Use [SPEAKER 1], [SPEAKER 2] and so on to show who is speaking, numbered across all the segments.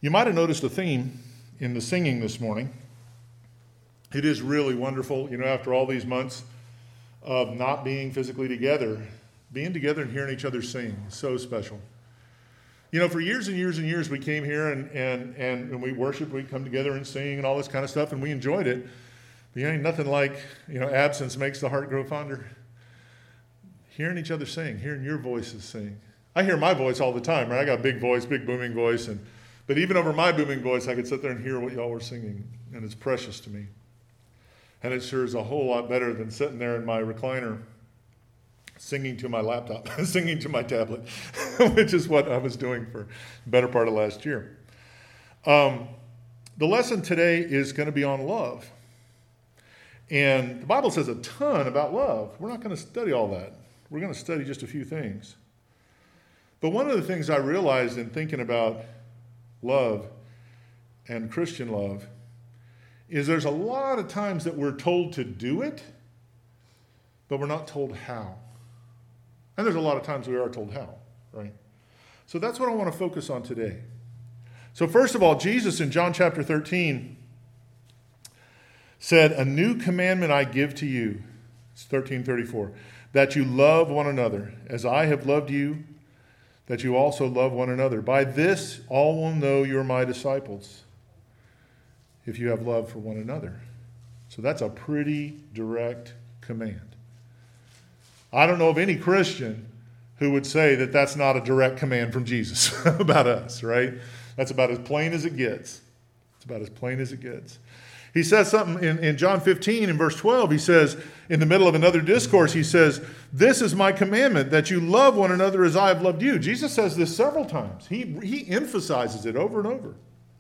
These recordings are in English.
[SPEAKER 1] You might have noticed a theme in the singing this morning. It is really wonderful, after all these months of not being physically together, being together and hearing each other sing is so special. For years and years and years, we came here and when we worshiped, we'd come together and sing and all this kind of stuff, and we enjoyed it. But ain't nothing like, absence makes the heart grow fonder. Hearing each other sing, hearing your voices sing. I hear my voice all the time, right? I got a big voice, big booming voice, but even over my booming voice, I could sit there and hear what y'all were singing, and it's precious to me. And it sure is a whole lot better than sitting there in my recliner singing to my laptop, singing to my tablet, which is what I was doing for the better part of last year. The lesson today is going to be on love. And the Bible says a ton about love. We're not going to study all that. We're going to study just a few things. But one of the things I realized in thinking about love and Christian love is there's a lot of times that we're told to do it, but we're not told how. And there's a lot of times we are told how, right? So that's what I want to focus on today. So first of all, Jesus in John chapter 13 said, "A new commandment I give to you," it's 13:34, "that you love one another as I have loved you, that you also love one another. By this all will know you're my disciples, if you have love for one another." So that's a pretty direct command. I don't know of any Christian who would say that that's not a direct command from Jesus about us, right? That's about as plain as it gets. It's about as plain as it gets. He says something in John 15 in verse 12. He says, in the middle of another discourse, he says, "This is my commandment, that you love one another as I have loved you." Jesus says this several times. He emphasizes it over and over.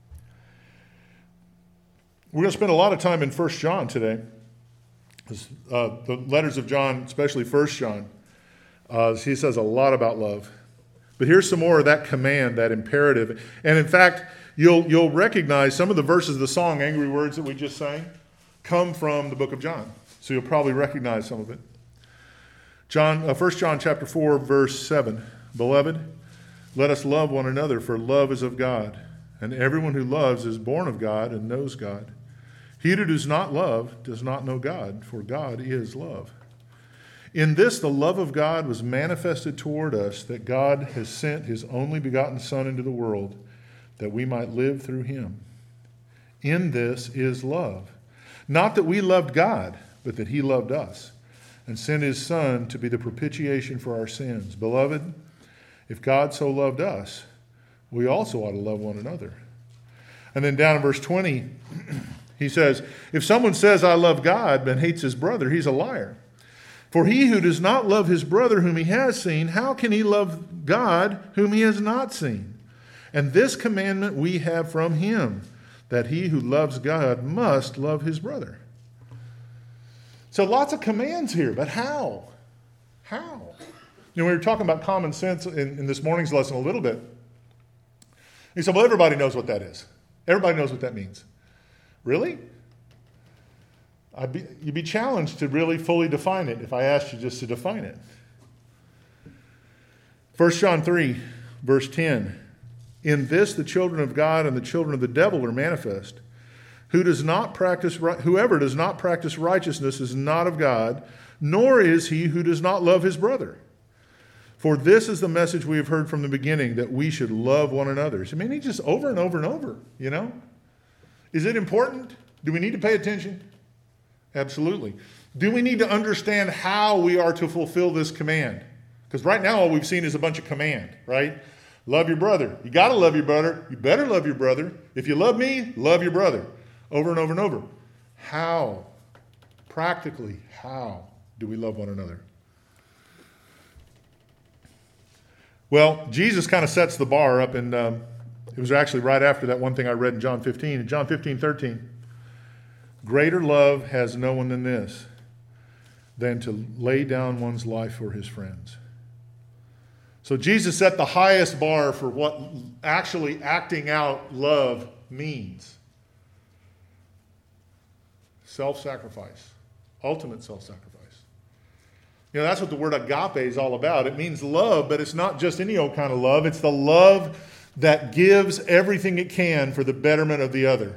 [SPEAKER 1] We're going to spend a lot of time in 1 John today. The letters of John, especially 1 John, he says a lot about love. But here's some more of that command, that imperative. And in fact, you'll recognize some of the verses of the song, Angry Words, that we just sang, come from the book of John. So you'll probably recognize some of it. 1 John chapter 4, verse 7. "Beloved, let us love one another, for love is of God. And everyone who loves is born of God and knows God. He who does not love does not know God, for God is love. In this the love of God was manifested toward us, that God has sent his only begotten Son into the world, that we might live through him. In this is love. Not that we loved God, but that he loved us, and sent his Son to be the propitiation for our sins. Beloved, if God so loved us, we also ought to love one another." And then down in verse 20, he says, "If someone says, 'I love God,' but hates his brother, he's a liar. For he who does not love his brother whom he has seen, how can he love God whom he has not seen? And this commandment we have from him, that he who loves God must love his brother." So lots of commands here, but how? How? We were talking about common sense in this morning's lesson a little bit. He said, well, everybody knows what that is. Everybody knows what that means. Really? You'd be challenged to really fully define it if I asked you just to define it. 1 John 3, verse 10. "In this the children of God and the children of the devil are manifest. Whoever does not practice righteousness is not of God, nor is he who does not love his brother. For this is the message we have heard from the beginning, that we should love one another." I mean, he just over and over and over, Is it important? Do we need to pay attention? Absolutely. Do we need to understand how we are to fulfill this command? Because right now all we've seen is a bunch of command, right? Love your brother. You got to love your brother. You better love your brother. If you love me, love your brother. Over and over and over. How? Practically, how do we love one another? Well, Jesus kind of sets the bar up, and it was actually right after that one thing I read in John 15. In John 15:13, "Greater love has no one than this, than to lay down one's life for his friends." So Jesus set the highest bar for what actually acting out love means. Self-sacrifice. Ultimate self-sacrifice. That's what the word agape is all about. It means love, but it's not just any old kind of love. It's the love that gives everything it can for the betterment of the other.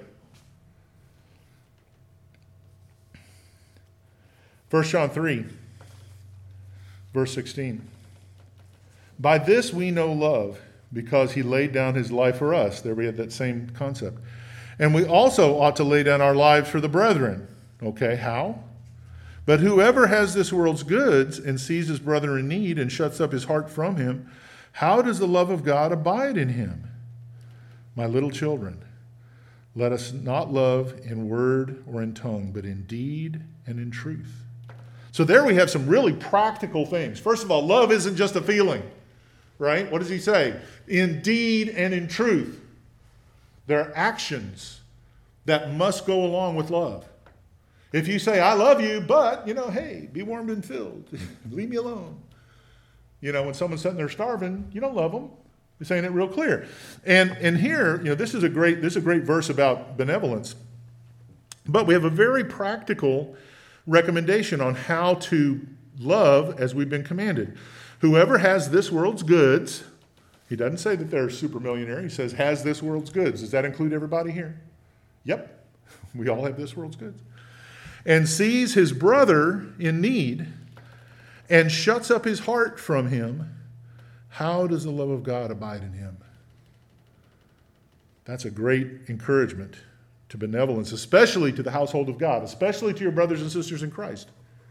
[SPEAKER 1] 1 John 3, verse 16. By this we know love, because he laid down his life for us. There we have that same concept. And we also ought to lay down our lives for the brethren. Okay, how? But whoever has this world's goods and sees his brother in need and shuts up his heart from him, how does the love of God abide in him? My little children, let us not love in word or in tongue, but in deed and in truth. So there we have some really practical things. First of all, love isn't just a feeling, right? What does he say? In deed and in truth. There are actions that must go along with love. If you say, I love you, but, hey, be warmed and filled. Leave me alone. When someone's sitting there starving, you don't love them. You're saying it real clear. And here, this is a great verse about benevolence. But we have a very practical recommendation on how to love as we've been commanded. Whoever has this world's goods, he doesn't say that they're super millionaire. He says has this world's goods. Does that include everybody here? Yep. We all have this world's goods. And sees his brother in need and shuts up his heart from him, how does the love of God abide in him? That's a great encouragement to benevolence, especially to the household of God, especially to your brothers and sisters in Christ.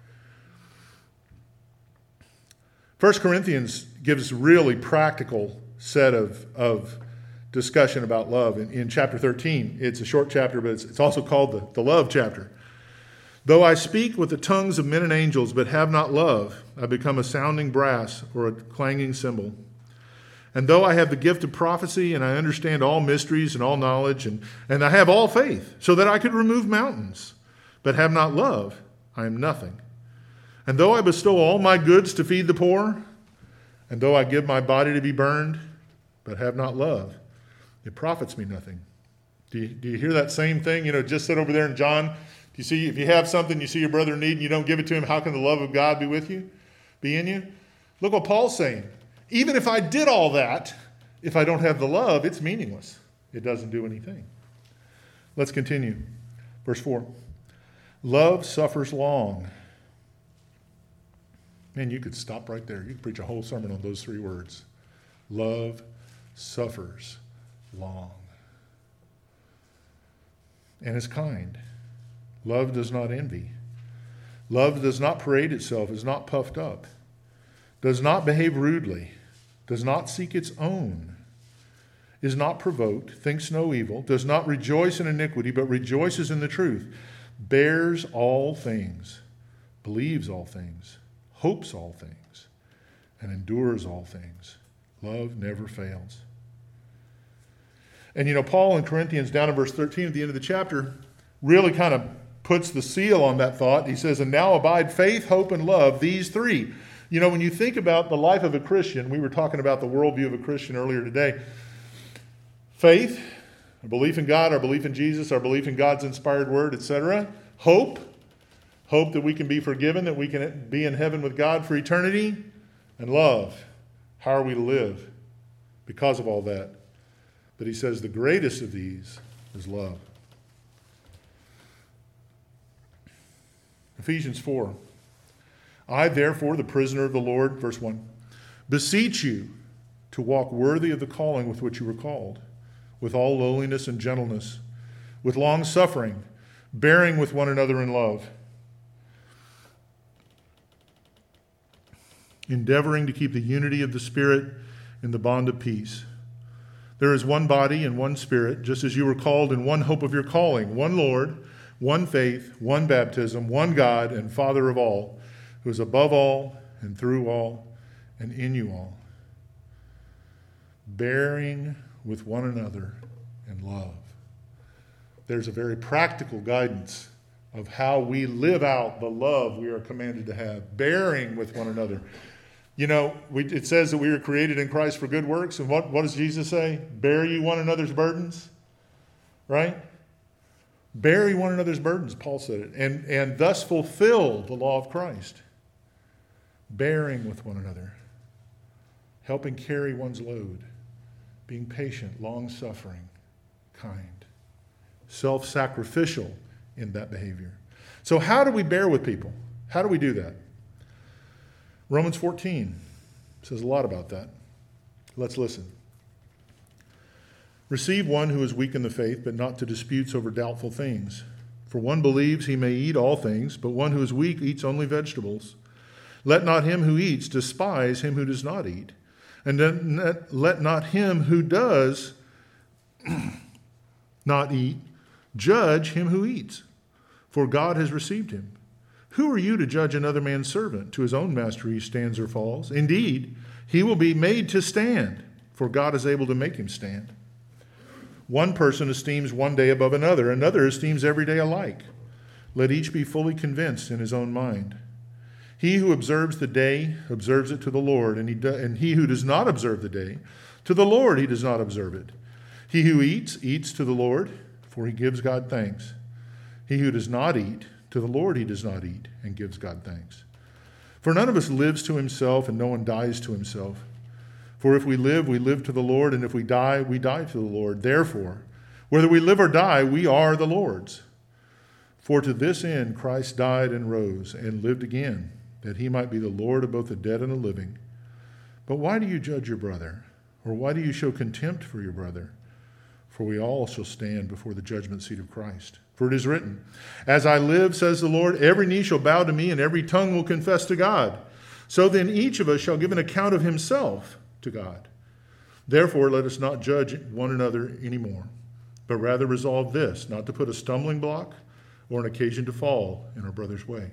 [SPEAKER 1] 1 Corinthians gives a really practical set of discussion about love. In chapter 13, it's a short chapter, but it's also called the love chapter. Though I speak with the tongues of men and angels, but have not love, I become a sounding brass or a clanging cymbal. And though I have the gift of prophecy, and I understand all mysteries and all knowledge, and I have all faith, so that I could remove mountains, but have not love, I am nothing. And though I bestow all my goods to feed the poor, and though I give my body to be burned, but have not love, it profits me nothing. Do you hear that same thing? Just said over there in John. Do you see, if you have something, you see your brother in need, and you don't give it to him, how can the love of God be with you? Be in you? Look what Paul's saying. Even if I did all that, if I don't have the love, it's meaningless. It doesn't do anything. Let's continue. Verse 4. Love suffers long. Man, you could stop right there. You could preach a whole sermon on those three words. Love suffers long. And is kind. Love does not envy. Love does not parade itself, is not puffed up, does not behave rudely, does not seek its own, is not provoked, thinks no evil, does not rejoice in iniquity, but rejoices in the truth, bears all things, believes all things, hopes all things, and endures all things. Love never fails. And Paul in Corinthians, down in verse 13 at the end of the chapter, really kind of puts the seal on that thought. He says, and now abide faith, hope, and love, these three. When you think about the life of a Christian, we were talking about the worldview of a Christian earlier today. Faith, our belief in God, our belief in Jesus, our belief in God's inspired word, etc. Hope that we can be forgiven, that we can be in heaven with God for eternity. And love, how are we to live because of all that? But he says the greatest of these is love. Ephesians 4. I, therefore, the prisoner of the Lord, verse 1, beseech you to walk worthy of the calling with which you were called, with all lowliness and gentleness, with long suffering, bearing with one another in love, endeavoring to keep the unity of the Spirit in the bond of peace. There is one body and one Spirit, just as you were called in one hope of your calling, one Lord, one faith, one baptism, one God and Father of all, who is above all and through all and in you all, bearing with one another in love. There's a very practical guidance of how we live out the love we are commanded to have, bearing with one another. It says that we were created in Christ for good works, and what does Jesus say? Bear ye one another's burdens, right? Bear ye one another's burdens, Paul said it, and thus fulfill the law of Christ. Bearing with one another, helping carry one's load, being patient, long-suffering, kind, self-sacrificial in that behavior. So how do we bear with people? How do we do that? Romans 14 says a lot about that. Let's listen. Receive one who is weak in the faith, but not to disputes over doubtful things. For one believes he may eat all things, but one who is weak eats only vegetables. Let not him who eats despise him who does not eat. And then let not him who does not eat judge him who eats, for God has received him. Who are you to judge another man's servant? To his own master he stands or falls. Indeed, he will be made to stand, for God is able to make him stand. One person esteems one day above another, another esteems every day alike. Let each be fully convinced in his own mind. He who observes the day observes it to the Lord, and he who does not observe the day, to the Lord he does not observe it. He who eats, eats to the Lord, for he gives God thanks. He who does not eat, to the Lord he does not eat, and gives God thanks. For none of us lives to himself, and no one dies to himself. For if we live to the Lord, and if we die to the Lord. Therefore, whether we live or die, we are the Lord's. For to this end Christ died and rose, and lived again, that he might be the Lord of both the dead and the living. But why do you judge your brother? Or why do you show contempt for your brother? For we all shall stand before the judgment seat of Christ. For it is written, As I live, says the Lord, every knee shall bow to me, and every tongue will confess to God. So then each of us shall give an account of himself to God. Therefore, let us not judge one another anymore, but rather resolve this, not to put a stumbling block or an occasion to fall in our brother's way.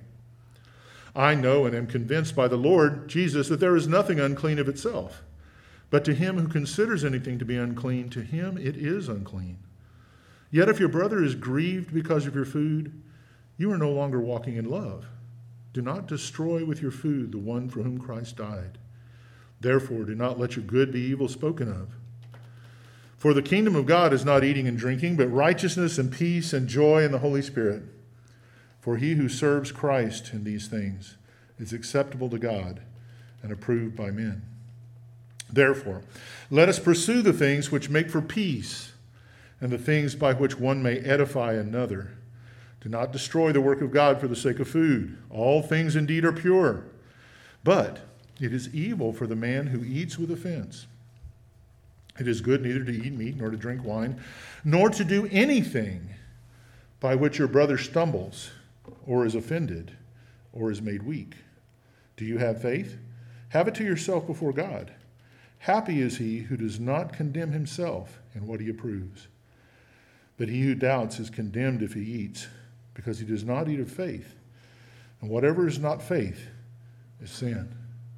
[SPEAKER 1] I know and am convinced by the Lord Jesus that there is nothing unclean of itself. But to him who considers anything to be unclean, to him it is unclean. Yet if your brother is grieved because of your food, you are no longer walking in love. Do not destroy with your food the one for whom Christ died. Therefore, do not let your good be evil spoken of. For the kingdom of God is not eating and drinking, but righteousness and peace and joy in the Holy Spirit. For he who serves Christ in these things is acceptable to God and approved by men. Therefore, let us pursue the things which make for peace and the things by which one may edify another. Do not destroy the work of God for the sake of food. All things indeed are pure, but it is evil for the man who eats with offense. It is good neither to eat meat nor to drink wine, nor to do anything by which your brother stumbles or is offended or is made weak. Do you have faith? Have it to yourself before God. Happy is he who does not condemn himself in what he approves. But he who doubts is condemned if he eats, because he does not eat of faith. And whatever is not faith is sin.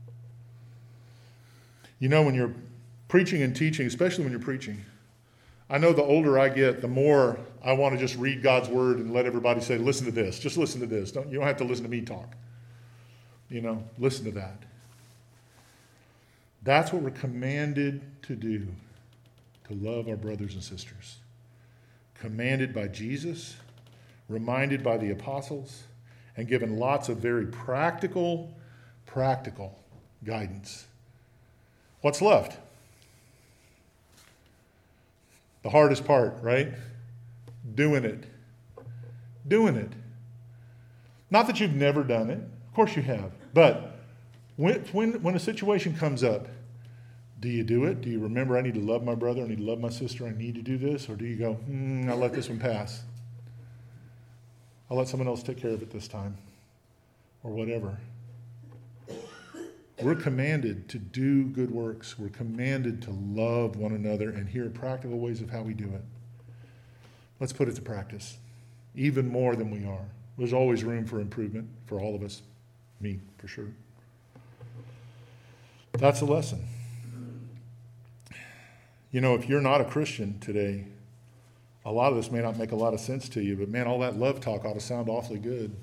[SPEAKER 1] You know, when you're preaching and teaching, especially when you're preaching, I know the older I get, the more I want to just read God's word and let everybody say, listen to this. Just listen to this. You don't have to listen to me talk. Listen to that. That's what we're commanded to do, to love our brothers and sisters. Commanded by Jesus, reminded by the apostles, and given lots of very practical guidance. What's left? The hardest part, right? Doing it. Not that you've never done it. Of course you have. But when a situation comes up, do you do it? Do you remember I need to love my brother, I need to love my sister, I need to do this? Or do you go, I'll let this one pass. I'll let someone else take care of it this time. Or whatever. We're commanded to do good works. We're commanded to love one another, and here are practical ways of how we do it. Let's put it to practice, even more than we are. There's always room for improvement for all of us, me for sure. That's a lesson. If you're not a Christian today, a lot of this may not make a lot of sense to you, but man, all that love talk ought to sound awfully good.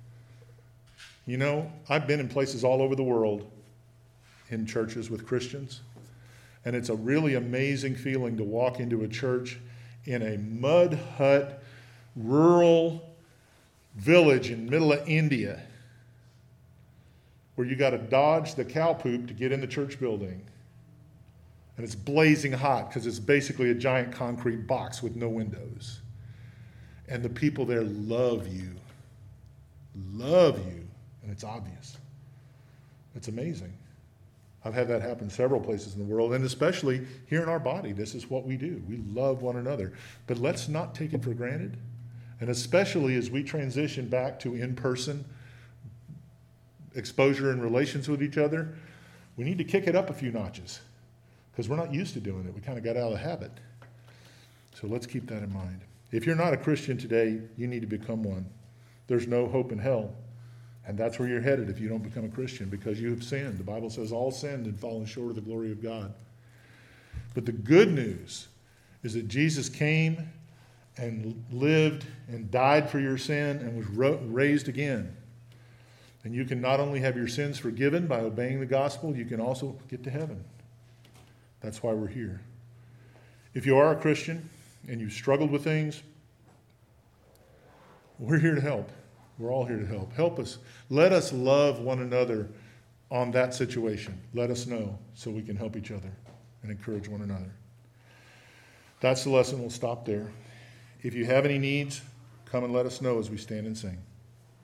[SPEAKER 1] I've been in places all over the world in churches with Christians, and it's a really amazing feeling to walk into a church in a mud hut, rural village in the middle of India, where you got to dodge the cow poop to get in the church building. And it's blazing hot because it's basically a giant concrete box with no windows. And the people there love you. Love you. And it's obvious. It's amazing. I've had that happen several places in the world, and especially here in our body. This is what we do. We love one another. But let's not take it for granted. And especially as we transition back to in-person exposure and relations with each other, we need to kick it up a few notches because we're not used to doing it. We kind of got out of the habit. So let's keep that in mind. If you're not a Christian today, you need to become one. There's no hope in hell. And that's where you're headed if you don't become a Christian, because you have sinned. The Bible says all sinned and fallen short of the glory of God. But the good news is that Jesus came and lived and died for your sin and was raised again. And you can not only have your sins forgiven by obeying the gospel, you can also get to heaven. That's why we're here. If you are a Christian and you've struggled with things, we're here to help. We're all here to help. Help us. Let us love one another on that situation. Let us know so we can help each other and encourage one another. That's the lesson. We'll stop there. If you have any needs, come and let us know as we stand and sing.